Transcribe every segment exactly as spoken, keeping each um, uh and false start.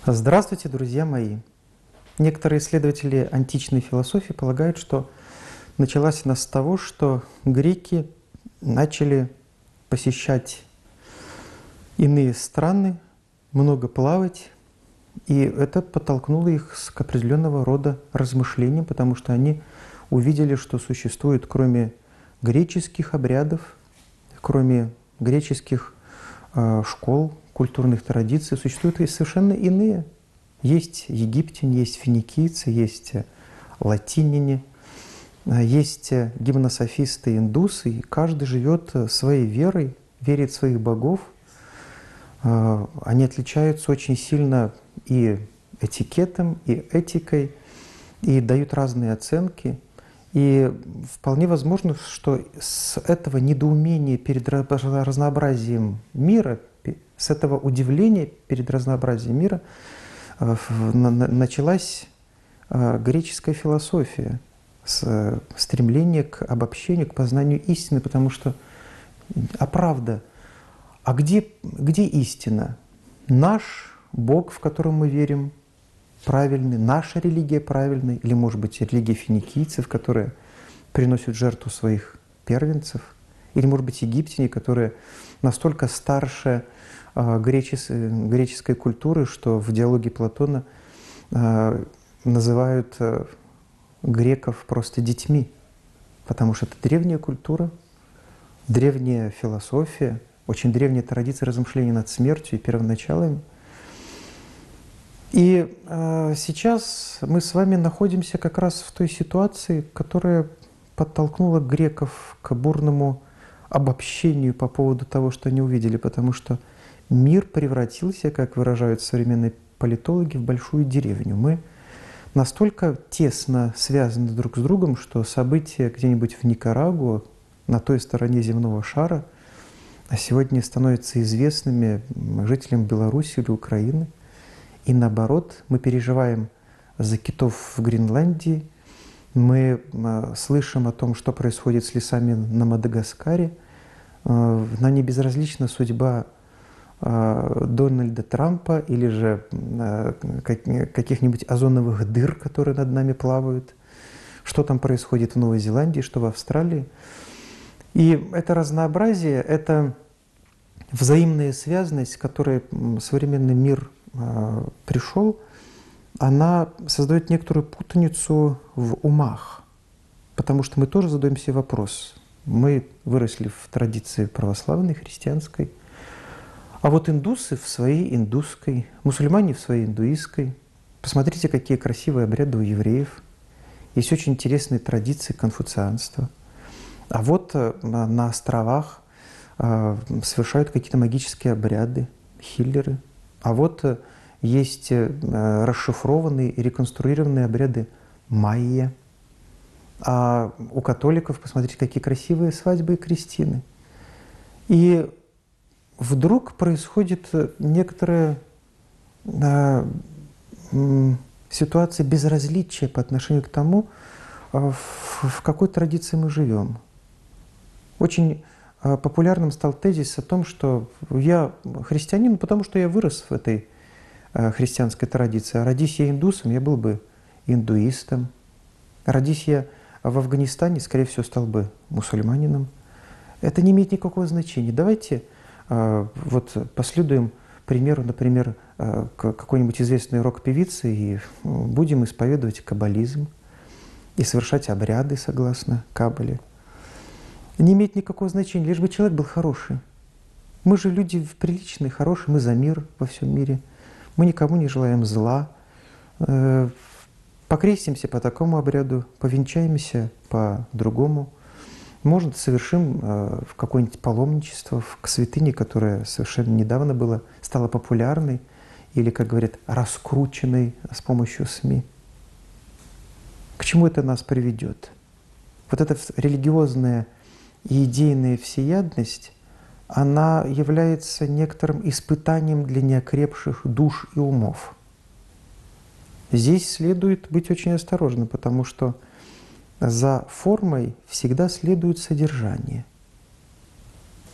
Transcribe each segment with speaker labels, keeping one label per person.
Speaker 1: Здравствуйте, друзья мои! Некоторые исследователи античной философии полагают, что началась она с того, что греки начали посещать иные страны, много плавать, и это подтолкнуло их к определенного рода размышлениям, потому что они увидели, что существует, кроме греческих обрядов, кроме греческих э, школ, культурных традиций, существуют и совершенно иные. Есть египтяне, есть финикийцы, есть латиняне, есть гимнософисты, индусы, и каждый живет своей верой, верит в своих богов. Они отличаются очень сильно и этикетом, и этикой, и дают разные оценки. И вполне возможно, что с этого недоумения перед разнообразием мира, с этого удивления перед разнообразием мира началась греческая философия, стремление к обобщению, к познанию истины, потому что, а правда, а где, где истина? Наш Бог, в котором мы верим, правильный, наша религия правильная, или, может быть, религия финикийцев, которые приносят жертву своих первенцев, или, может быть, египтяне, которые настолько старше э, гречес, греческой культуры, что в диалоге Платона э, называют э, греков просто детьми, потому что это древняя культура, древняя философия, очень древняя традиция размышления над смертью и первоначалами. И э, сейчас мы с вами находимся как раз в той ситуации, которая подтолкнула греков к бурному обобщению по поводу того, что они увидели, потому что мир превратился, как выражают современные политологи, в большую деревню. Мы настолько тесно связаны друг с другом, что события где-нибудь в Никарагуа, на той стороне земного шара, а сегодня становятся известными жителям Беларуси или Украины. И наоборот, мы переживаем за китов в Гренландии, мы слышим о том, что происходит с лесами на Мадагаскаре. Нам не безразлична судьба Дональда Трампа или же каких-нибудь озоновых дыр, которые над нами плавают, что там происходит в Новой Зеландии, что в Австралии. И это разнообразие, это взаимная связанность, к которой современный мир пришел, она создает некоторую путаницу в умах, потому что мы тоже задаем себе вопрос. Мы выросли в традиции православной, христианской, а вот индусы в своей индусской, мусульмане в своей индуистской. Посмотрите, какие красивые обряды у евреев. Есть очень интересные традиции конфуцианства. А вот на островах совершают какие-то магические обряды, хиллеры. А вот есть расшифрованные и реконструированные обряды майя. А у католиков, посмотрите, какие красивые свадьбы и крестины. И вдруг происходит некоторая э, ситуация безразличия по отношению к тому, в, в какой традиции мы живем. Очень э, популярным стал тезис о том, что я христианин, потому что я вырос в этой э, христианской традиции. А родись я индусом, я был бы индуистом. Родись я в Афганистане, скорее всего, стал бы мусульманином. Это не имеет никакого значения. Давайте э, вот последуем примеру, например, э, какой-нибудь известной рок-певицы и будем исповедовать каббализм и совершать обряды согласно Каббале. Не имеет никакого значения, лишь бы человек был хороший. Мы же люди приличные, хорошие, мы за мир во всем мире. Мы никому не желаем зла. Э, Покрестимся по такому обряду, повенчаемся по другому. Может, совершим э, какое-нибудь паломничество к святыне, которая совершенно недавно была, стала популярной или, как говорят, раскрученной с помощью СМИ. К чему это нас приведет? Вот эта религиозная и идейная всеядность, она является некоторым испытанием для неокрепших душ и умов. Здесь следует быть очень осторожным, потому что за формой всегда следует содержание.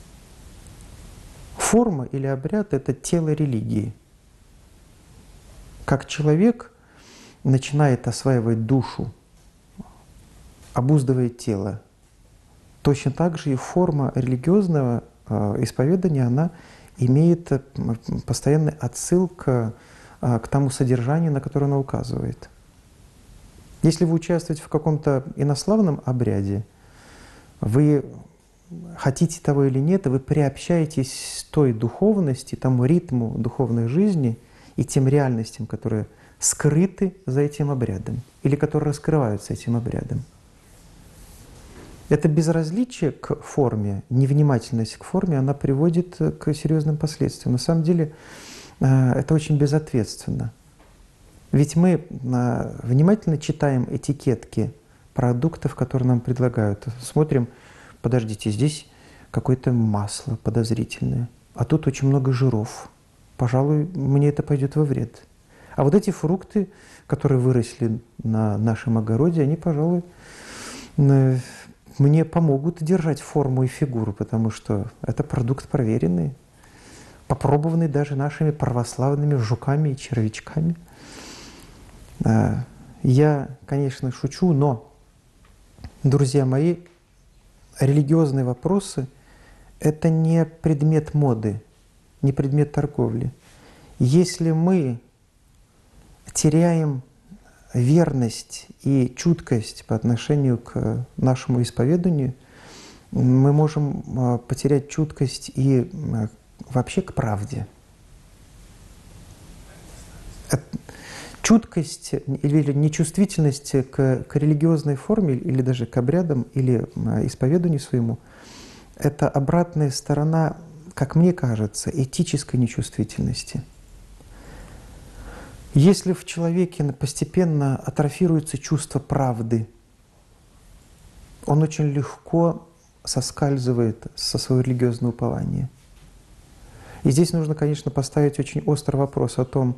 Speaker 1: Форма или обряд – это тело религии. как человек начинает осваивать душу, обуздывает тело, точно так же и форма религиозного исповедания, она имеет постоянный отсыл к, к тому содержанию, на которое она указывает. Если вы участвуете в каком-то инославном обряде, вы хотите того или нет, вы приобщаетесь той духовности, тому ритму духовной жизни и тем реальностям, которые скрыты за этим обрядом или которые раскрываются этим обрядом. Это безразличие к форме, невнимательность к форме, она приводит к серьезным последствиям. На самом деле это очень безответственно. Ведь мы внимательно читаем этикетки продуктов, которые нам предлагают. Смотрим, подождите, здесь какое-то масло подозрительное, а тут очень много жиров. Пожалуй, мне это пойдет во вред. А вот эти фрукты, которые выросли на нашем огороде, они, пожалуй, мне помогут держать форму и фигуру, потому что это продукт проверенный, попробованный даже нашими православными жуками и червячками. Я, конечно, шучу, но, друзья мои, религиозные вопросы – это не предмет моды, не предмет торговли. Если мы теряем верность и чуткость по отношению к нашему исповеданию, мы можем потерять чуткость и вообще к правде. Чуткость или нечувствительность к, к религиозной форме или даже к обрядам или исповеданию своему – это обратная сторона, как мне кажется, этической нечувствительности. Если в человеке постепенно атрофируется чувство правды, он очень легко соскальзывает со своего религиозного упования. И здесь нужно, конечно, поставить очень острый вопрос о том,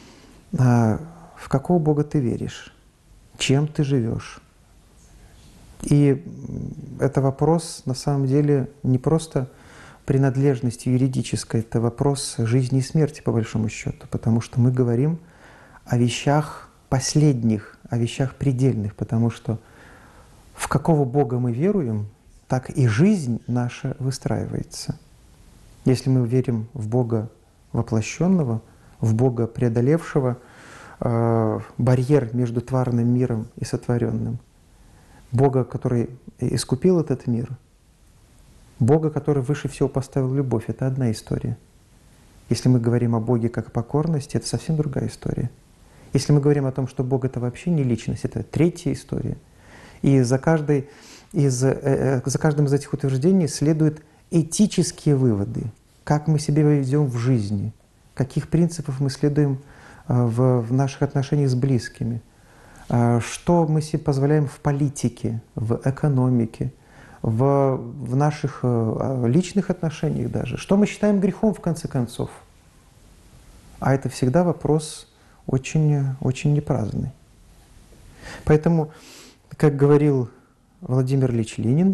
Speaker 1: в какого Бога ты веришь, чем ты живешь. И это вопрос, на самом деле, не просто принадлежности юридической, это вопрос жизни и смерти, по большому счету, потому что мы говорим о вещах последних, о вещах предельных, потому что в какого Бога мы веруем, так и жизнь наша выстраивается. Если мы верим в Бога воплощенного, в Бога преодолевшего э, барьер между тварным миром и сотворенным, Бога, который искупил этот мир, Бога, который выше всего поставил любовь, это одна история. Если мы говорим о Боге как о покорности, это совсем другая история. Если мы говорим о том, что Бог — это вообще не личность, это третья история. И за, каждой из, э, за каждым из этих утверждений следуют этические выводы, как мы себя ведем в жизни, каких принципов мы следуем в, в наших отношениях с близкими, что мы себе позволяем в политике, в экономике, в, в наших личных отношениях даже, что мы считаем грехом в конце концов. А это всегда вопрос очень, очень непраздный. Поэтому, как говорил Владимир Ильич Ленин,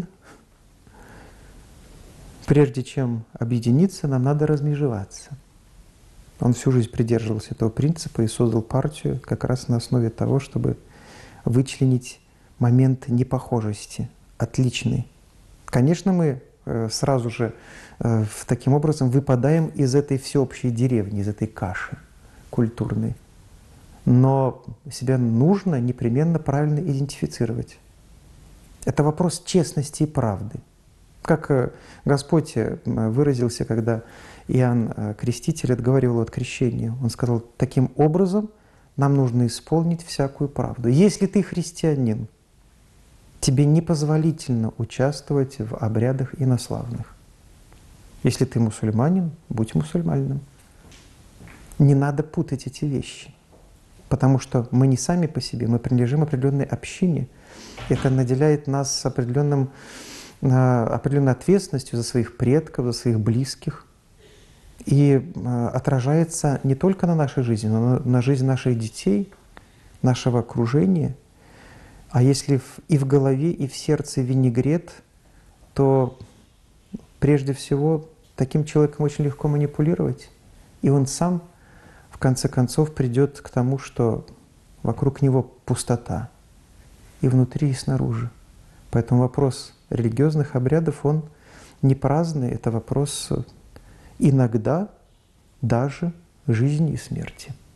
Speaker 1: прежде чем объединиться, нам надо размежеваться. Он всю жизнь придерживался этого принципа и создал партию как раз на основе того, чтобы вычленить момент непохожести, отличный. Конечно, мы сразу же таким образом выпадаем из этой всеобщей деревни, из этой каши культурной. Но себя нужно непременно правильно идентифицировать. Это вопрос честности и правды. Как Господь выразился, когда Иоанн Креститель отговаривал от крещения. Он сказал: таким образом нам нужно исполнить всякую правду. Если ты христианин, тебе непозволительно участвовать в обрядах инославных. Если ты мусульманин, будь мусульманином. Не надо путать эти вещи, потому что мы не сами по себе, мы принадлежим определенной общине. Это наделяет нас определенным, определенной ответственностью за своих предков, за своих близких. И отражается не только на нашей жизни, но на жизни наших детей, нашего окружения. А если и в голове, и в сердце винегрет, то прежде всего таким человеком очень легко манипулировать. И он сам в в конце концов придет к тому, что вокруг него пустота и внутри, и снаружи. Поэтому вопрос религиозных обрядов, он не праздный, это вопрос иногда даже жизни и смерти.